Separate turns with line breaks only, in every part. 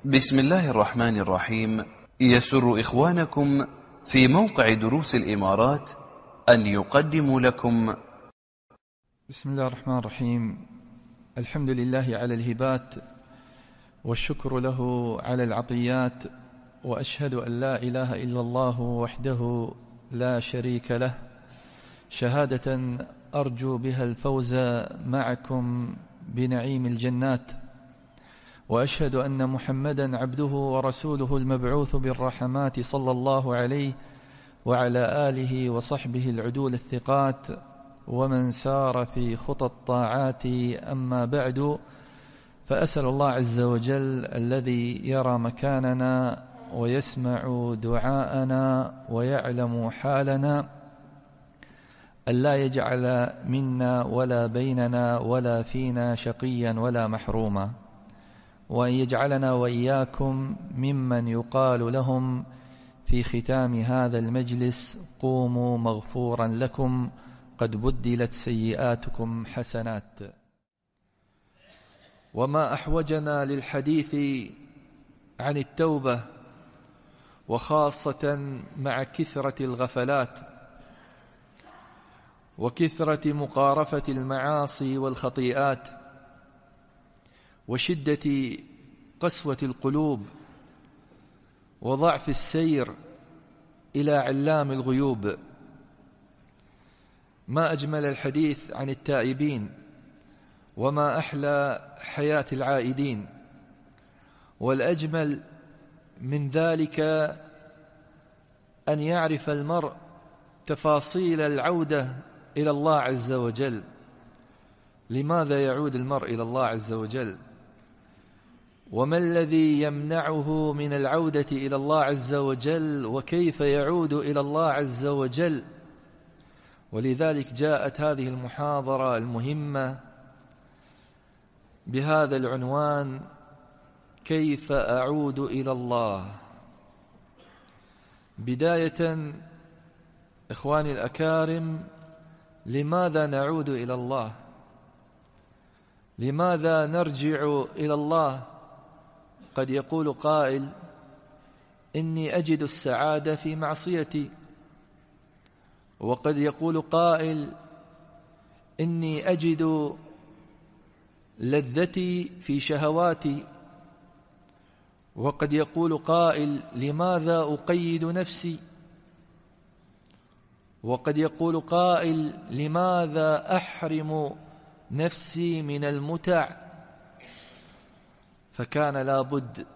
بسم الله الرحمن الرحيم. يسر إخوانكم في موقع دروس الإمارات أن يقدموا لكم
بسم الله الرحمن الرحيم. الحمد لله على الهبات، والشكر له على العطيات، وأشهد أن لا إله إلا الله وحده لا شريك له، شهادة أرجو بها الفوز معكم بنعيم الجنات. وأشهد أن محمدا عبده ورسوله المبعوث بالرحمات صلى الله عليه وعلى آله وصحبه العدول الثقات، ومن سار في خطى الطاعات. أما بعد، فأسأل الله عز وجل الذي يرى مكاننا ويسمع دعاءنا ويعلم حالنا ألا يجعل منا ولا بيننا ولا فينا شقيا ولا محروما، وأن يجعلنا وإياكم ممن يقال لهم في ختام هذا المجلس: قوموا مغفورا لكم قد بدلت سيئاتكم حسنات. وما أحوجنا للحديث عن التوبة، وخاصة مع كثرة الغفلات وكثرة مقارفة المعاصي والخطيئات وشدة قسوة القلوب وضعف السير إلى علام الغيوب. ما أجمل الحديث عن التائبين، وما أحلى حياة العائدين، والأجمل من ذلك أن يعرف المرء تفاصيل العودة إلى الله عز وجل. لماذا يعود المرء إلى الله عز وجل؟ وما الذي يمنعه من العودة إلى الله عز وجل؟ وكيف يعود إلى الله عز وجل؟ ولذلك جاءت هذه المحاضرة المهمة بهذا العنوان: كيف أعود إلى الله؟ بداية إخواني الأكارم، لماذا نعود إلى الله؟ لماذا نرجع إلى الله؟ قد يقول قائل: إني أجد السعادة في معصيتي. وقد يقول قائل: إني أجد لذتي في شهواتي. وقد يقول قائل: لماذا أقيد نفسي؟ وقد يقول قائل: لماذا أحرم نفسي من المتع؟ فكان لا بد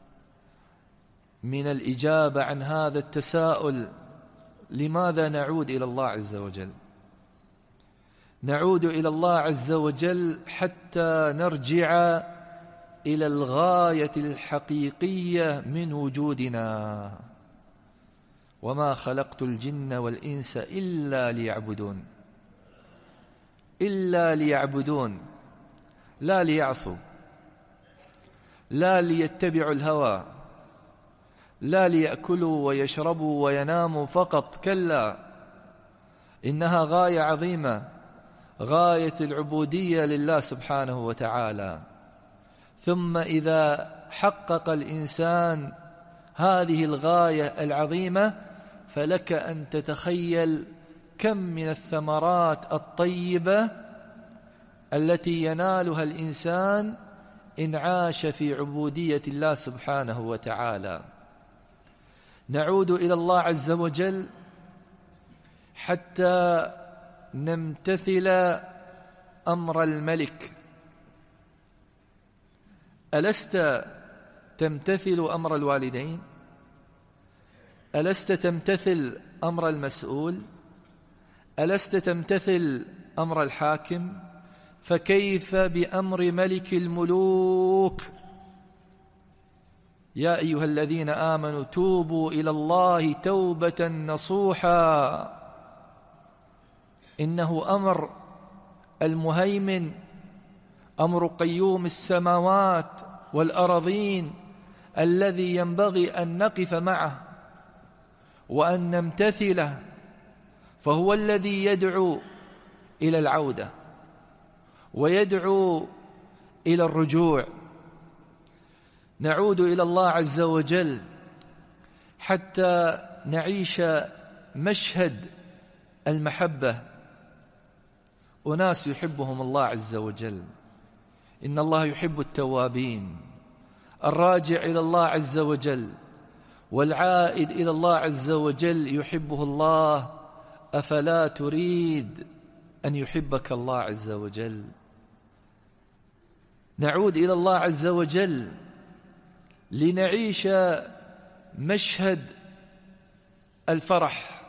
من الإجابة عن هذا التساؤل: لماذا نعود إلى الله عز وجل؟ نعود إلى الله عز وجل حتى نرجع إلى الغاية الحقيقية من وجودنا: وما خلقت الجن والإنس إلا ليعبدون. إلا ليعبدون، لا ليعصوا، لا ليتبعوا الهوى، لا ليأكلوا ويشربوا ويناموا فقط. كلا، إنها غاية عظيمة، غاية العبودية لله سبحانه وتعالى. ثم إذا حقق الإنسان هذه الغاية العظيمة، فلك أن تتخيل كم من الثمرات الطيبة التي ينالها الإنسان إن عاش في عبودية الله سبحانه وتعالى. نعود إلى الله عز وجل حتى نمتثل أمر الملك. ألست تمتثل أمر الوالدين؟ ألست تمتثل أمر المسؤول؟ ألست تمتثل أمر الحاكم؟ فكيف بأمر ملك الملوك؟ يا أيها الذين آمنوا توبوا إلى الله توبة نصوحا، إنه أمر المهيمن، أمر قيوم السماوات والأرضين، الذي ينبغي أن نقف معه وأن نمتثله، فهو الذي يدعو إلى العودة ويدعو إلى الرجوع. نعود إلى الله عز وجل حتى نعيش مشهد المحبة. أناس يحبهم الله عز وجل، إن الله يحب التوابين، الراجع إلى الله عز وجل والعائد إلى الله عز وجل يحبه الله. أفلا تريد أن يحبك الله عز وجل؟ نعود إلى الله عز وجل لنعيش مشهد الفرح.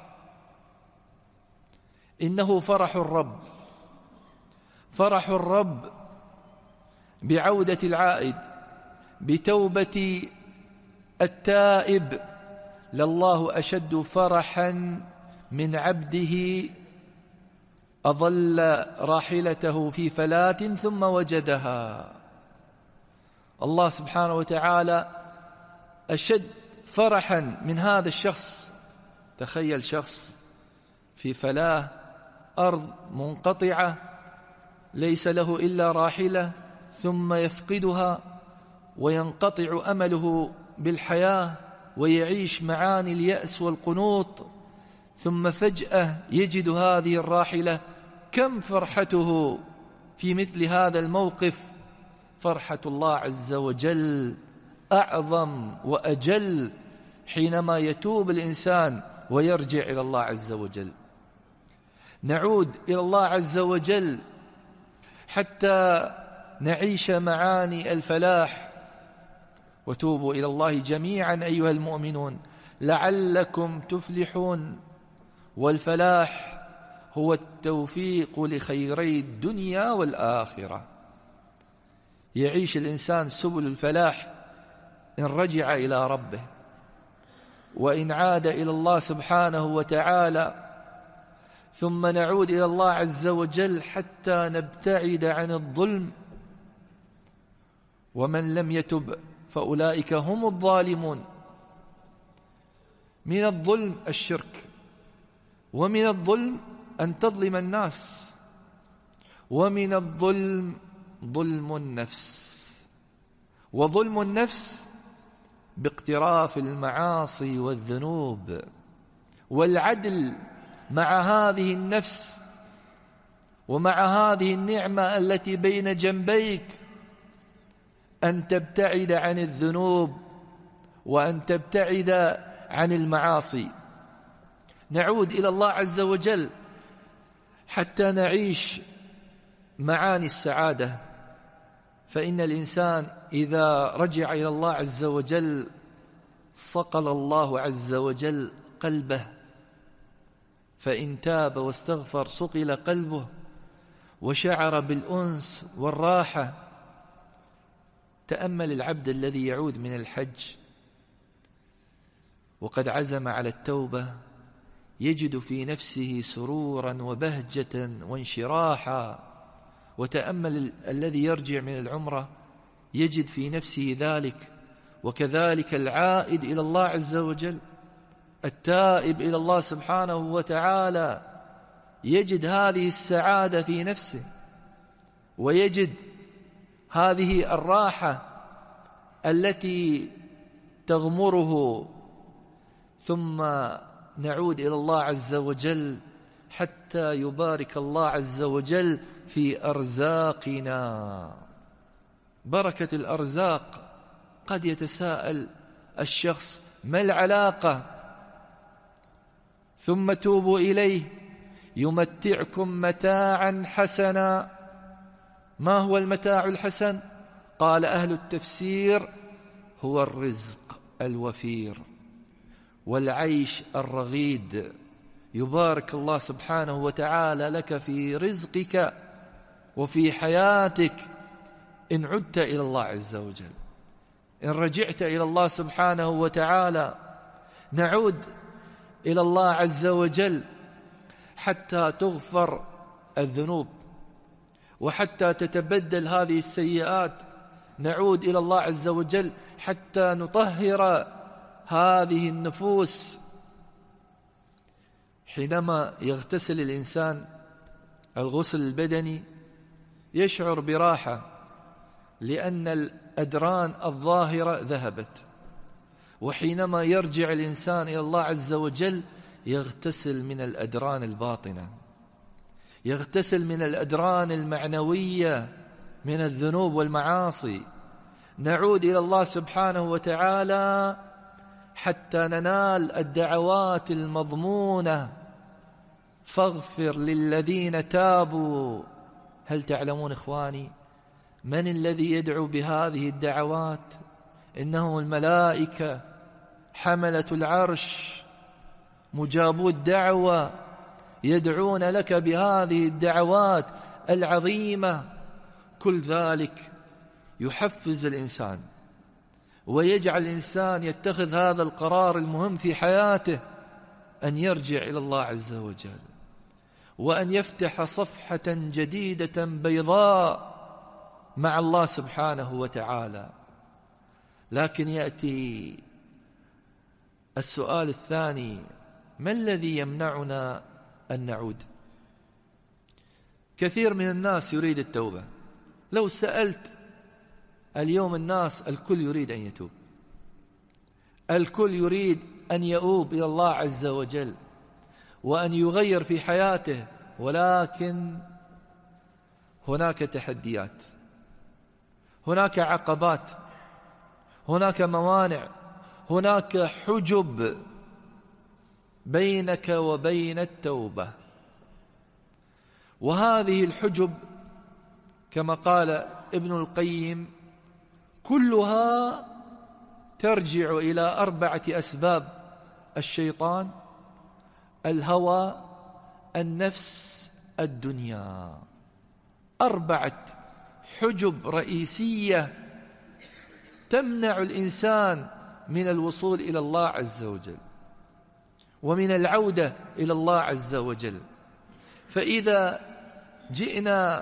إنه فرح الرب، فرح الرب بعودة العائد، بتوبة التائب. لله أشد فرحا من عبده أضل راحلته في فلاة ثم وجدها. الله سبحانه وتعالى أشد فرحا من هذا الشخص. تخيل شخص في فلاة، أرض منقطعة ليس له إلا راحلة، ثم يفقدها وينقطع أمله بالحياة ويعيش معاني اليأس والقنوط، ثم فجأة يجد هذه الراحلة. كم فرحته في مثل هذا الموقف! فرحة الله عز وجل أعظم وأجل حينما يتوب الإنسان ويرجع إلى الله عز وجل. نعود إلى الله عز وجل حتى نعيش معاني الفلاح. وتوبوا إلى الله جميعا أيها المؤمنون لعلكم تفلحون. والفلاح هو التوفيق لخيري الدنيا والآخرة. يعيش الإنسان سبل الفلاح إن رجع إلى ربه، وإن عاد إلى الله سبحانه وتعالى. ثم نعود إلى الله عز وجل حتى نبتعد عن الظلم. ومن لم يتب فأولئك هم الظالمون. من الظلم الشرك، ومن الظلم أن تظلم الناس، ومن الظلم ظلم النفس. وظلم النفس باقتراف المعاصي والذنوب. والعدل مع هذه النفس ومع هذه النعمة التي بين جنبيك أن تبتعد عن الذنوب وأن تبتعد عن المعاصي. نعود إلى الله عز وجل حتى نعيش معاني السعادة. فإن الإنسان إذا رجع إلى الله عز وجل صقل الله عز وجل قلبه، فإن تاب واستغفر صقل قلبه وشعر بالأنس والراحة. تأمل العبد الذي يعود من الحج وقد عزم على التوبة، يجد في نفسه سرورا وبهجة وانشراحا. وتأمل الذي يرجع من العمرة يجد في نفسه ذلك. وكذلك العائد إلى الله عز وجل، التائب إلى الله سبحانه وتعالى، يجد هذه السعادة في نفسه، ويجد هذه الراحة التي تغمره. ثم نعود إلى الله عز وجل حتى يبارك الله عز وجل في أرزاقنا. بركة الأرزاق. قد يتساءل الشخص: ما العلاقة؟ ثم توبوا إليه يمتعكم متاعا حسنا. ما هو المتاع الحسن؟ قال أهل التفسير: هو الرزق الوفير والعيش الرغيد. يبارك الله سبحانه وتعالى لك في رزقك وفي حياتك إن عدت إلى الله عز وجل، إن رجعت إلى الله سبحانه وتعالى. نعود إلى الله عز وجل حتى تغفر الذنوب وحتى تتبدل هذه السيئات. نعود إلى الله عز وجل حتى نطهر هذه النفوس. حينما يغتسل الإنسان الغسل البدني يشعر براحة، لأن الأدران الظاهرة ذهبت. وحينما يرجع الإنسان إلى الله عز وجل يغتسل من الأدران الباطنة، يغتسل من الأدران المعنوية من الذنوب والمعاصي. نعود إلى الله سبحانه وتعالى حتى ننال الدعوات المضمونة: فاغفر للذين تابوا. هل تعلمون إخواني من الذي يدعو بهذه الدعوات؟ إنهم الملائكة حملة العرش مجابو الدعوة، يدعون لك بهذه الدعوات العظيمة. كل ذلك يحفز الإنسان ويجعل الإنسان يتخذ هذا القرار المهم في حياته، أن يرجع إلى الله عز وجل وأن يفتح صفحة جديدة بيضاء مع الله سبحانه وتعالى. لكن يأتي السؤال الثاني: ما الذي يمنعنا أن نعود؟ كثير من الناس يريد التوبة. لو سألت اليوم الناس الكل يريد أن يتوب، الكل يريد أن يؤوب إلى الله عز وجل وأن يغير في حياته، ولكن هناك تحديات، هناك عقبات، هناك موانع، هناك حجب بينك وبين التوبة. وهذه الحجب كما قال ابن القيم كلها ترجع إلى 4 أسباب: الشيطان، الهوى، النفس، الدنيا. 4 حجب رئيسية تمنع الإنسان من الوصول إلى الله عز وجل ومن العودة إلى الله عز وجل. فإذا جئنا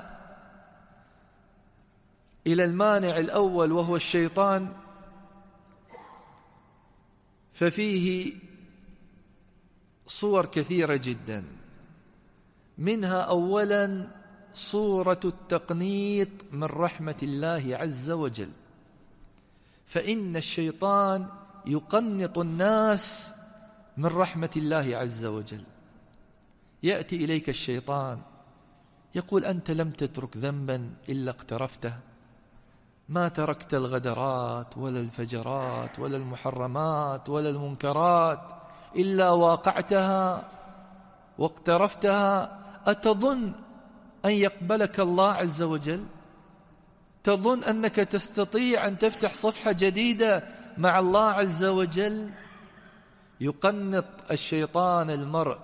إلى المانع الأول وهو الشيطان، ففيه صور كثيرة جدا، منها أولا صورة التقنيط من رحمة الله عز وجل. فإن الشيطان يقنط الناس من رحمة الله عز وجل. يأتي إليك الشيطان يقول: أنت لم تترك ذنبا إلا اقترفته، ما تركت الغدرات ولا الفجرات ولا المحرمات ولا المنكرات إلا واقعتها واقترفتها. أتظن أن يقبلك الله عز وجل؟ تظن أنك تستطيع أن تفتح صفحة جديدة مع الله عز وجل؟ يقنط الشيطان المرء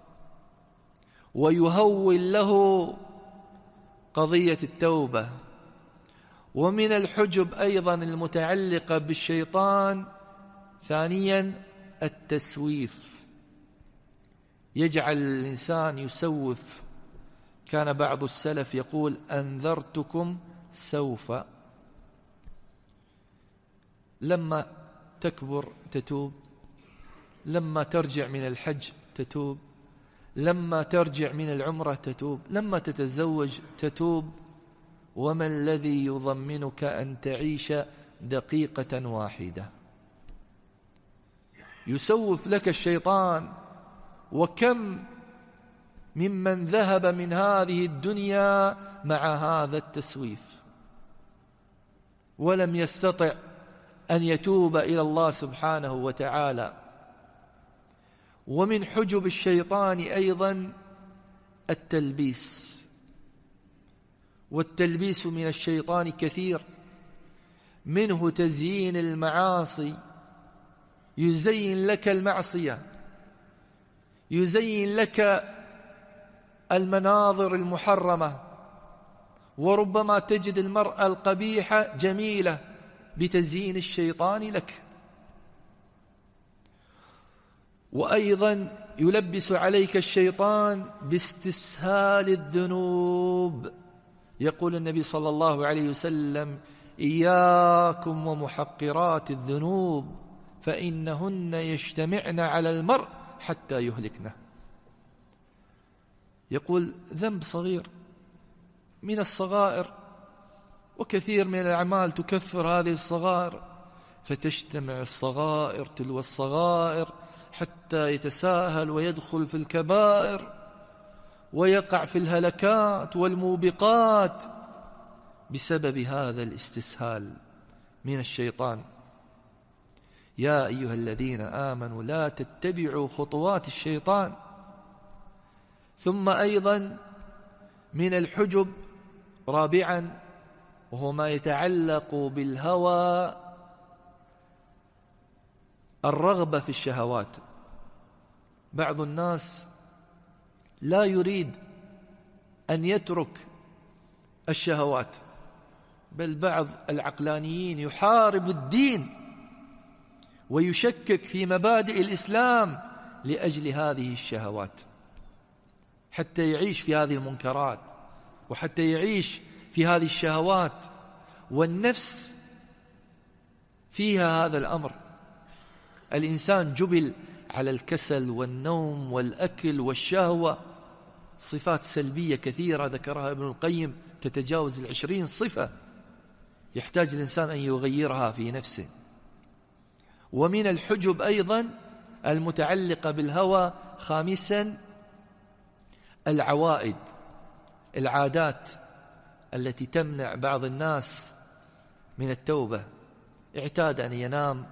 ويهول له قضية التوبة. ومن الحجب أيضا المتعلقة بالشيطان ثانيا التسويف، يجعل الإنسان يسوف. كان بعض السلف يقول: أنذرتكم سوف. لما تكبر تتوب، لما ترجع من الحج تتوب، لما ترجع من العمرة تتوب، لما تتزوج تتوب. وما الذي يضمنك أن تعيش دقيقة واحدة؟ يسوف لك الشيطان. وكم ممن ذهب من هذه الدنيا مع هذا التسويف ولم يستطع أن يتوب إلى الله سبحانه وتعالى. ومن حجب الشيطان أيضا التلبيس، والتلبيس من الشيطان كثير، منه تزيين المعاصي، يزين لك المعصية، يزين لك المناظر المحرمة، وربما تجد المرأة القبيحة جميلة بتزيين الشيطان لك. وأيضا يلبس عليك الشيطان باستسهال الذنوب. يقول النبي صلى الله عليه وسلم: إياكم ومحقرات الذنوب فإنهن يجتمعن على المرء حتى يهلكنه. يقول ذنب صغير من الصغائر وكثير من الأعمال تكفر هذه الصغائر، فتجتمع الصغائر تلو الصغائر حتى يتساهل ويدخل في الكبائر ويقع في الهلكات والموبقات بسبب هذا الاستسهال من الشيطان. يا أيها الذين آمنوا لا تتبعوا خطوات الشيطان. ثم أيضا من الحجب رابعا، وهو ما يتعلق بالهوى، الرغبة في الشهوات. بعض الناس لا يريد أن يترك الشهوات، بل بعض العقلانيين يحارب الدين ويشكك في مبادئ الإسلام لأجل هذه الشهوات، حتى يعيش في هذه المنكرات وحتى يعيش في هذه الشهوات، والنفس فيها هذا الأمر. الإنسان جبل على الكسل والنوم والأكل والشهوة، صفات سلبية كثيرة ذكرها ابن القيم تتجاوز 20 صفة يحتاج الإنسان أن يغيرها في نفسه. ومن الحجب أيضا المتعلقة بالهوى خامسا العوائد، العادات التي تمنع بعض الناس من التوبة. اعتاد أن ينام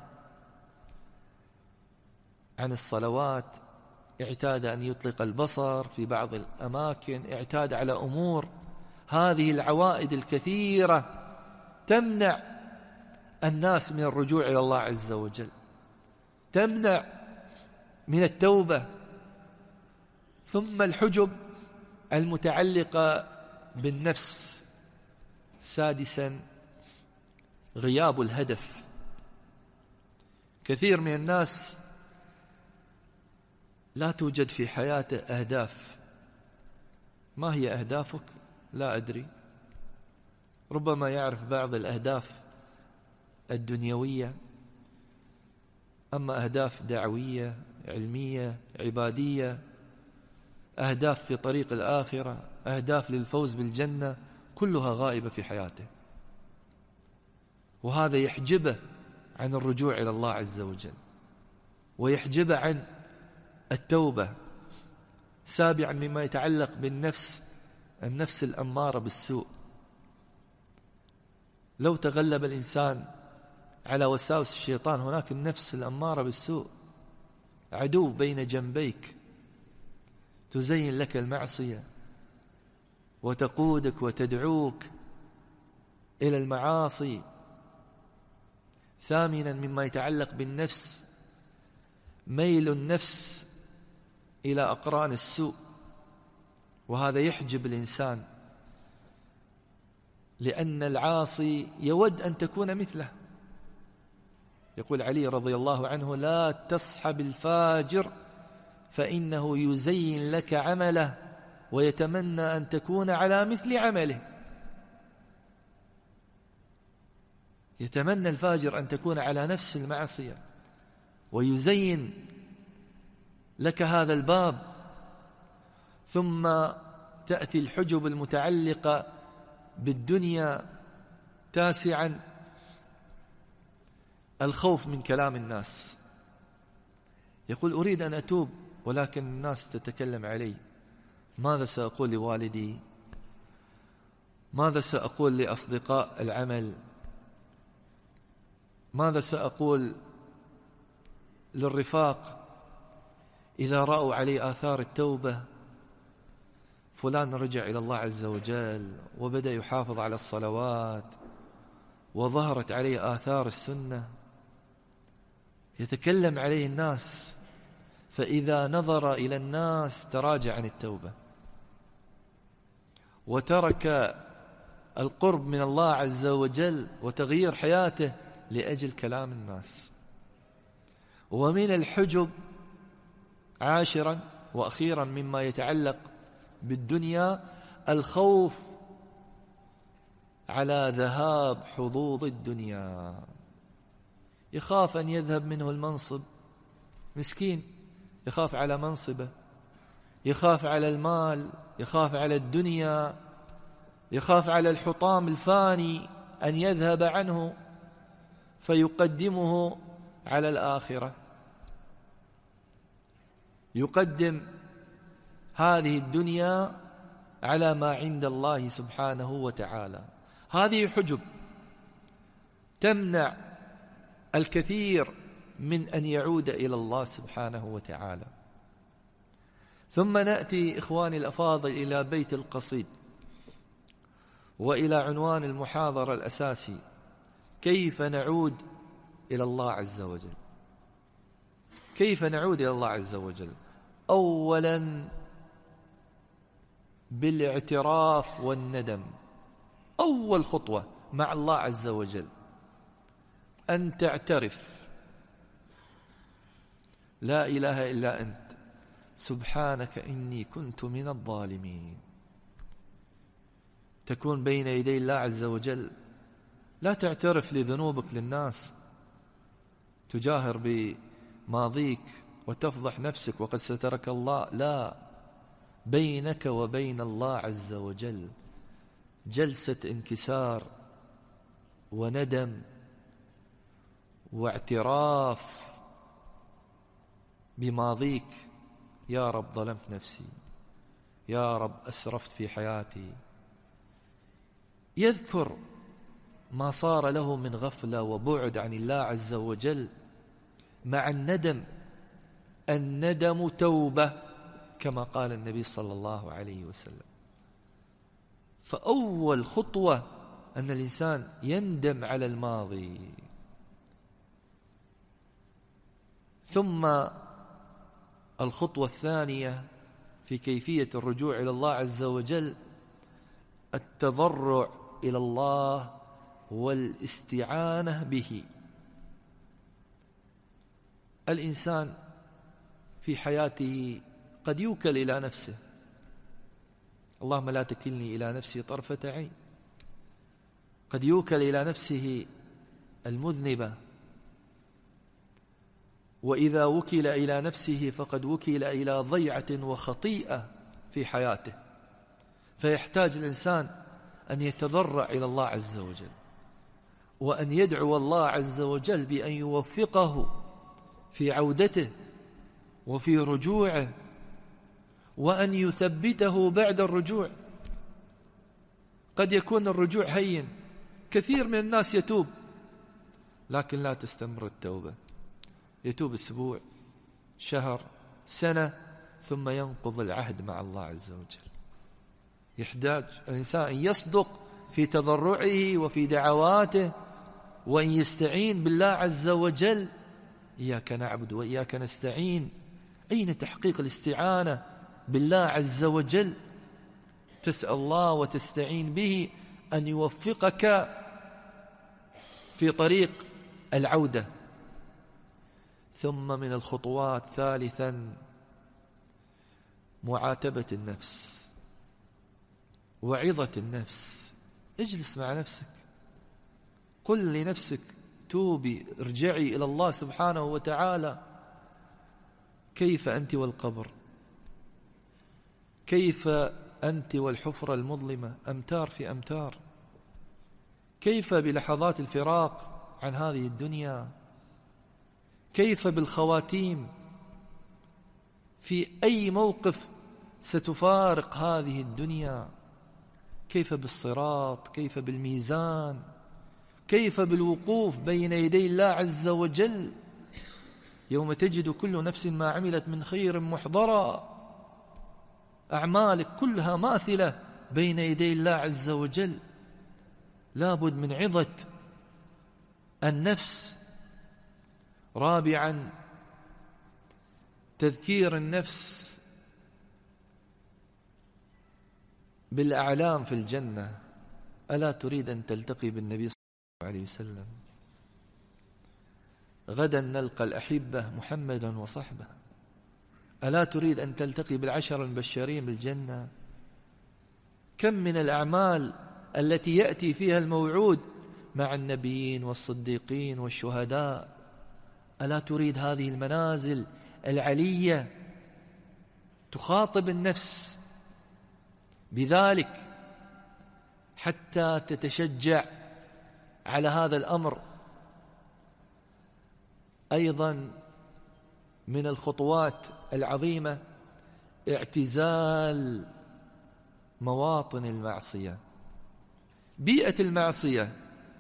عن الصلوات، اعتاد أن يطلق البصر في بعض الأماكن، اعتاد على أمور. هذه العوائد الكثيرة تمنع الناس من الرجوع إلى الله عز وجل، تمنع من التوبة. ثم الحجب المتعلقة بالنفس سادسا غياب الهدف. كثير من الناس لا توجد في حياته أهداف. ما هي أهدافك؟ لا أدري. ربما يعرف بعض الأهداف الدنيوية، أما أهداف دعوية علمية عبادية، أهداف في طريق الآخرة، أهداف للفوز بالجنة، كلها غائبة في حياته، وهذا يحجبه عن الرجوع إلى الله عز وجل ويحجبه عن التوبة. سابعا مما يتعلق بالنفس، النفس الأمارة بالسوء. لو تغلب الإنسان على وساوس الشيطان، هناك النفس الأمارة بالسوء، عدو بين جنبيك تزين لك المعصية وتقودك وتدعوك إلى المعاصي. ثامنا مما يتعلق بالنفس ميل النفس إلى أقران السوء، وهذا يحجب الإنسان، لأن العاصي يود أن تكون مثله. يقول علي رضي الله عنه: لا تصحب الفاجر فإنه يزين لك عمله ويتمنى أن تكون على مثل عمله. يتمنى الفاجر أن تكون على نفس المعصية ويزين لك هذا الباب. ثم تأتي الحجب المتعلقة بالدنيا. تاسعا الخوف من كلام الناس. يقول: أريد أن أتوب ولكن الناس تتكلم علي، ماذا سأقول لوالدي؟ ماذا سأقول لأصدقاء العمل؟ ماذا سأقول للرفاق إذا رأوا علي آثار التوبة؟ فلان رجع إلى الله عز وجل وبدأ يحافظ على الصلوات وظهرت عليه آثار السنة، يتكلم عليه الناس، فإذا نظر إلى الناس تراجع عن التوبة وترك القرب من الله عز وجل وتغيير حياته لأجل كلام الناس. ومن الحجب عاشرا وأخيرا مما يتعلق بالدنيا الخوف على ذهاب حظوظ الدنيا. يخاف أن يذهب منه المنصب، مسكين، يخاف على منصبه، يخاف على المال، يخاف على الدنيا، يخاف على الحطام الفاني أن يذهب عنه فيقدمه على الآخرة، يقدم هذه الدنيا على ما عند الله سبحانه وتعالى. هذه حجب تمنع الكثير من أن يعود إلى الله سبحانه وتعالى. ثم نأتي إخواني الأفاضل إلى بيت القصيد وإلى عنوان المحاضرة الأساسي: كيف نعود إلى الله عز وجل. كيف نعود إلى الله عز وجل؟ أولا بالاعتراف والندم. أول خطوة مع الله عز وجل أن تعترف: لا إله إلا أنت، سبحانك إني كنت من الظالمين. تكون بين يدي الله عز وجل، لا تعترف لذنوبك للناس، تجاهر بماضيك وتفضح نفسك وقد سترك الله. لا، بينك وبين الله عز وجل جلسة انكسار وندم واعتراف بماضيك: يا رب ظلمت نفسي، يا رب أسرفت في حياتي. يذكر ما صار له من غفلة وبعد عن الله عز وجل مع الندم. الندم توبة كما قال النبي صلى الله عليه وسلم. فأول خطوة أن الإنسان يندم على الماضي. ثم الخطوة الثانية في كيفية الرجوع إلى الله عز وجل: التضرع إلى الله والاستعانة به. الإنسان في حياته قد يوكل إلى نفسه: اللهم لا تكلني إلى نفسي طرفة عين. قد يوكل إلى نفسه المذنبة، وإذا وكل إلى نفسه فقد وكل إلى ضيعة وخطيئة في حياته. فيحتاج الإنسان أن يتضرع إلى الله عز وجل، وأن يدعو الله عز وجل بأن يوفقه في عودته وفي رجوعه، وأن يثبته بعد الرجوع. قد يكون الرجوع هين، كثير من الناس يتوب لكن لا تستمر التوبة، يتوب أسبوع، شهر، سنة، ثم ينقض العهد مع الله عز وجل. يحتاج الإنسان أن يصدق في تضرعه وفي دعواته، وأن يستعين بالله عز وجل. إياك نعبد وإياك نستعين. أين تحقيق الاستعانة بالله عز وجل؟ تسأل الله وتستعين به أن يوفقك في طريق العودة. ثم من الخطوات ثالثا معاتبة النفس وعظة النفس. اجلس مع نفسك، قل لنفسك: توبي، ارجعي إلى الله سبحانه وتعالى. كيف أنت والقبر؟ كيف أنت والحفرة المظلمة؟ أمتار في أمتار. كيف بلحظات الفراق عن هذه الدنيا؟ كيف بالخواتيم؟ في أي موقف ستفارق هذه الدنيا؟ كيف بالصراط؟ كيف بالميزان؟ كيف بالوقوف بين يدي الله عز وجل يوم تجد كل نفس ما عملت من خير محضرا؟ أعمالك كلها ماثلة بين يدي الله عز وجل. لابد من عظة النفس. رابعا تذكير النفس بالأعلام في الجنة. ألا تريد أن تلتقي بالنبي صلى الله عليه وسلم؟ غدا نلقى الأحبة محمدا وصحبه. ألا تريد أن تلتقي بالعشر المبشرين بالجنة؟ كم من الأعمال التي يأتي فيها الموعود مع النبيين والصديقين والشهداء. ألا تريد هذه المنازل العلية؟ تخاطب النفس بذلك حتى تتشجع على هذا الأمر أيضا من الخطوات العظيمة اعتزال مواطن المعصية، بيئة المعصية.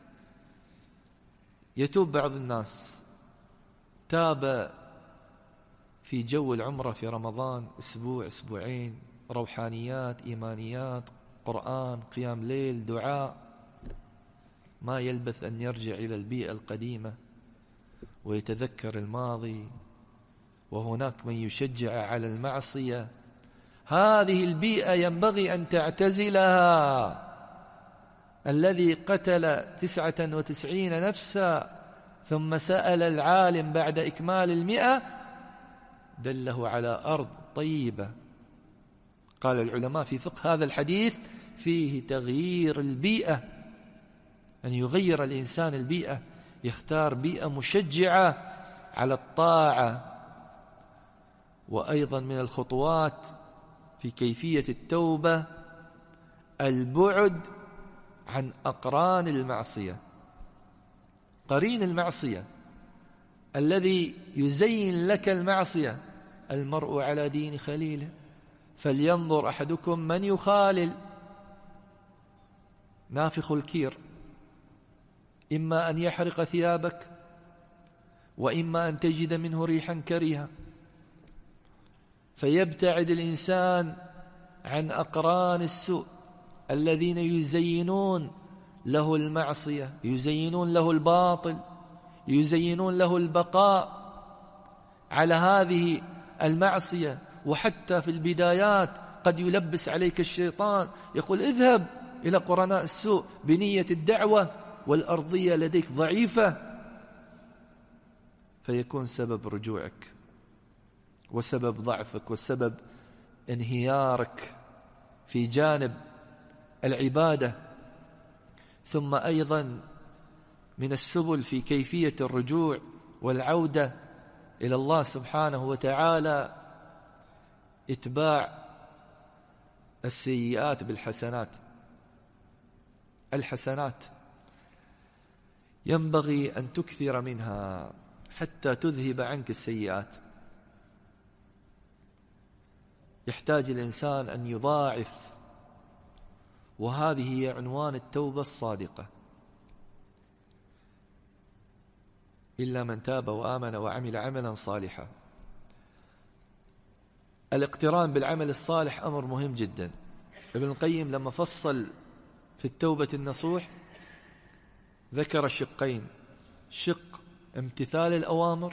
يتوب بعض الناس، تاب في جو العمرة في رمضان أسبوع أسبوعين، روحانيات، إيمانيات، قرآن، قيام ليل، دعاء، ما يلبث أن يرجع إلى البيئة القديمة ويتذكر الماضي، وهناك من يشجع على المعصية. هذه البيئة ينبغي أن تعتزلها. الذي قتل 99 نفسا ثم سأل العالم بعد إكمال 100 دله على أرض طيبة. قال العلماء في فقه هذا الحديث فيه تغيير البيئة، أن يغير الإنسان البيئة، يختار بيئة مشجعة على الطاعة. وأيضا من الخطوات في كيفية التوبة البعد عن أقران المعصية. قرين المعصية الذي يزين لك المعصية، المرء على دين خليله فلينظر أحدكم من يخالل. نافخ الكير إما أن يحرق ثيابك وإما أن تجد منه ريحا كريهة، فيبتعد الإنسان عن أقران السوء الذين يزينون له المعصية، يزينون له الباطل، يزينون له البقاء على هذه المعصية. وحتى في البدايات قد يلبس عليك الشيطان، يقول اذهب إلى قرناء السوء بنية الدعوة والأرضية لديك ضعيفة، فيكون سبب رجوعك وسبب ضعفك وسبب انهيارك في جانب العبادة. ثم أيضا من السبل في كيفية الرجوع والعودة إلى الله سبحانه وتعالى اتباع السيئات بالحسنات. الحسنات ينبغي أن تكثر منها حتى تذهب عنك السيئات. يحتاج الإنسان أن يضاعف، وهذه هي عنوان التوبة الصادقة. إلا من تاب وآمن وعمل عملا صالحا. الاقتران بالعمل الصالح أمر مهم جدا. ابن القيم لما فصل في التوبة النصوح ذكر شقين: شق امتثال الأوامر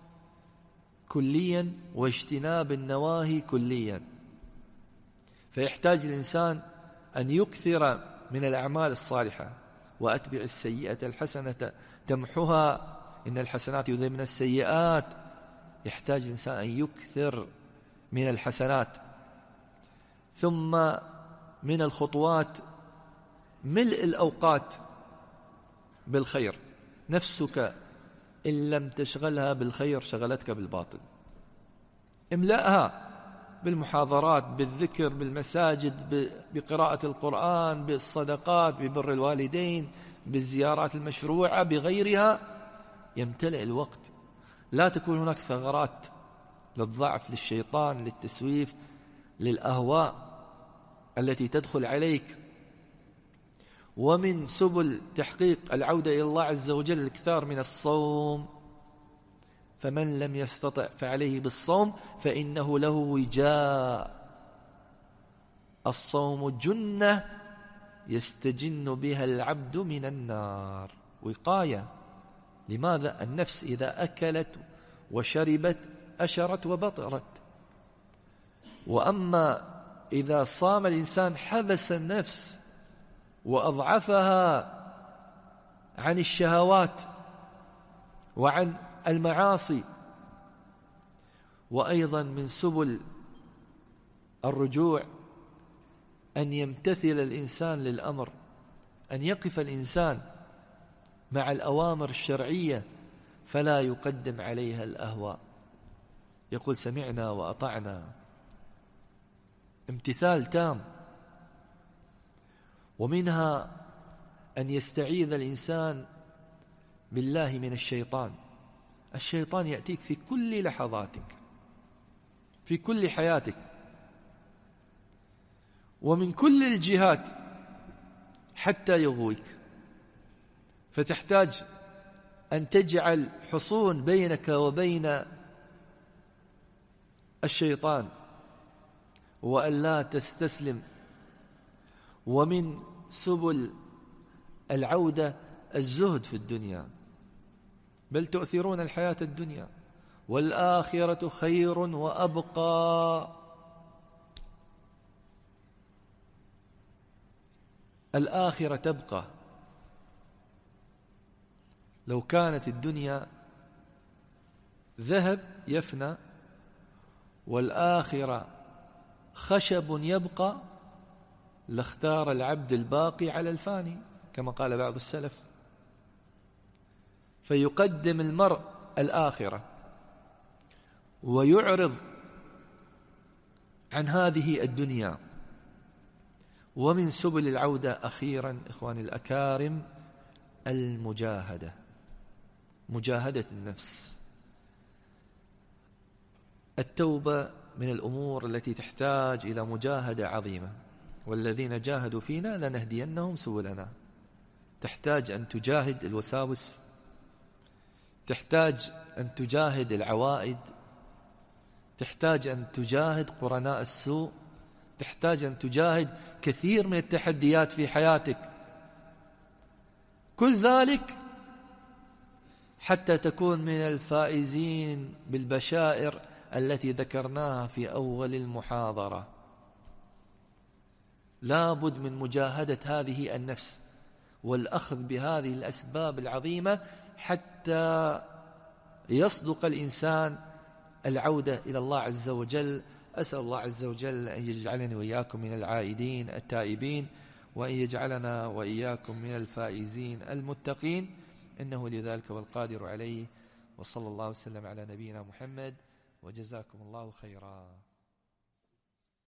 كليا واجتناب النواهي كليا. فيحتاج الإنسان أن يكثر من الأعمال الصالحة. وأتبع السيئة الحسنة تمحها إن الحسنات يذهبن السيئات. يحتاج الإنسان أن يكثر من الحسنات. ثم من الخطوات ملء الأوقات بالخير. نفسك إن لم تشغلها بالخير شغلتك بالباطل. املأها بالمحاضرات، بالذكر، بالمساجد، بقراءة القرآن، بالصدقات، ببر الوالدين، بالزيارات المشروعة، بغيرها. يمتلئ الوقت. لا تكون هناك ثغرات للضعف، للشيطان، للتسويف، للأهواء التي تدخل عليك. ومن سبل تحقيق العودة إلى الله عز وجل الإكثار من الصوم. فمن لم يستطع فعليه بالصوم فإنه له وجاء. الصوم جنة يستجن بها العبد من النار. وقاية. لماذا؟ النفس إذا أكلت وشربت أشرت وبطرت. وأما إذا صام الإنسان حبس النفس وأضعفها عن الشهوات وعن المعاصي. وأيضا من سبل الرجوع أن يمتثل الإنسان للأمر، أن يقف الإنسان مع الأوامر الشرعية فلا يقدم عليها الأهواء. يقول سمعنا وأطعنا، امتثال تام. ومنها أن يستعيذ الإنسان بالله من الشيطان. الشيطان يأتيك في كل لحظاتك، في كل حياتك، ومن كل الجهات حتى يغويك، فتحتاج أن تجعل حصون بينك وبين الشيطان وأن لا تستسلم. ومن سبل العودة الزهد في الدنيا، بل تؤثرون الحياة الدنيا والآخرة خير وأبقى. الآخرة تبقى. لو كانت الدنيا ذهب يفنى والآخرة خشب يبقى لاختار العبد الباقي على الفاني كما قال بعض السلف. فيقدم المرء الآخرة ويعرض عن هذه الدنيا. ومن سبل العودة أخيرا إخواني الأكارم المجاهدة، مجاهدة النفس. التوبة من الأمور التي تحتاج إلى مجاهدة عظيمة، والذين جاهدوا فينا لنهدينهم سبلنا. تحتاج أن تجاهد الوساوس، تحتاج أن تجاهد العوائد، تحتاج أن تجاهد قرناء السوء، تحتاج أن تجاهد كثير من التحديات في حياتك. كل ذلك حتى تكون من الفائزين بالبشائر التي ذكرناها في أول المحاضرة. لا بد من مجاهدة هذه النفس والأخذ بهذه الأسباب العظيمة حتى يصدق الإنسان العودة إلى الله عز وجل. أسأل الله عز وجل أن يجعلني وإياكم من العائدين التائبين، وأن يجعلنا وإياكم من الفائزين المتقين، إنه لذلك والقادر عليه. وصلى الله وسلم على نبينا محمد، وجزاكم الله خيرا.